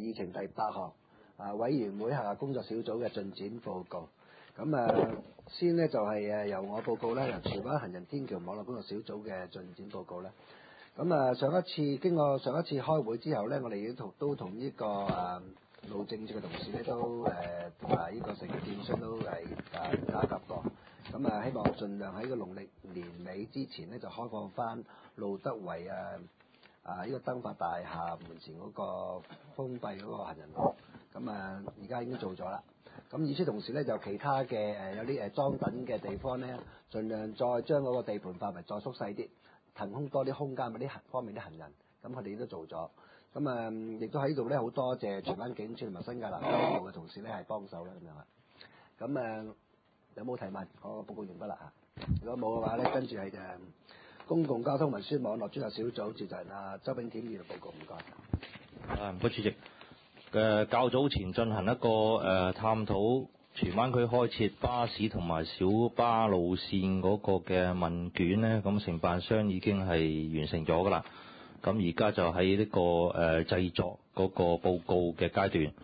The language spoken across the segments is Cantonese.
議程第8項委員會下工作小組嘅進展報告。先呢就係由我報告咧，由荃灣行人天橋網絡工作小組嘅進展報告咧。經過上一次開會之後咧，我哋都同呢個路政署嘅同事咧都同埋呢個承建商都係打夾過。希望盡量喺個農曆年尾之前咧就開放翻路德圍呢個燈發大廈門前嗰個封閉嗰個行人路。而家已經做咗啦。與此同時咧，就其他嘅有啲裝等嘅地方咧，盡量再將嗰個地盤範圍再縮細啲，騰空多啲空間俾啲方面啲行人。佢哋都做咗。亦都喺度咧，好多謝荃灣警署同埋新界南交部嘅同事咧係幫手啦咁樣啊。有冇提問？我報告完畢啦嚇。如果冇嘅話咧，跟住係公共交通運輸網絡專責小組召集人周炳添議員報告，唔該。 唔該，主席。較早前進行一個探討荃灣區開設巴士同埋小巴路線嗰個嘅問卷咧，咁承辦商已經係完成咗㗎啦。而家就喺呢個製作嗰個報告嘅階段。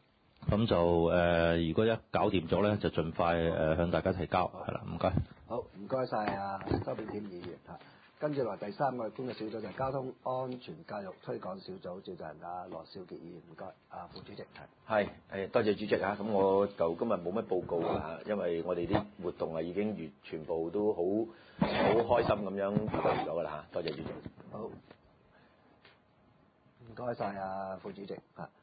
如果一搞掂咗咧，就盡快向大家提交，係啦，唔該。 好，唔該晒周炳添議員嚇。跟住落嚟第3個工作小組就係交通安全教育推廣小組召集人羅少傑議員，唔該。副主席係多謝主席咁我就今日冇乜報告因為我哋啲活動已經全部都好開心咁樣做咗㗎啦多謝主席。 好，唔該晒副主席嚇。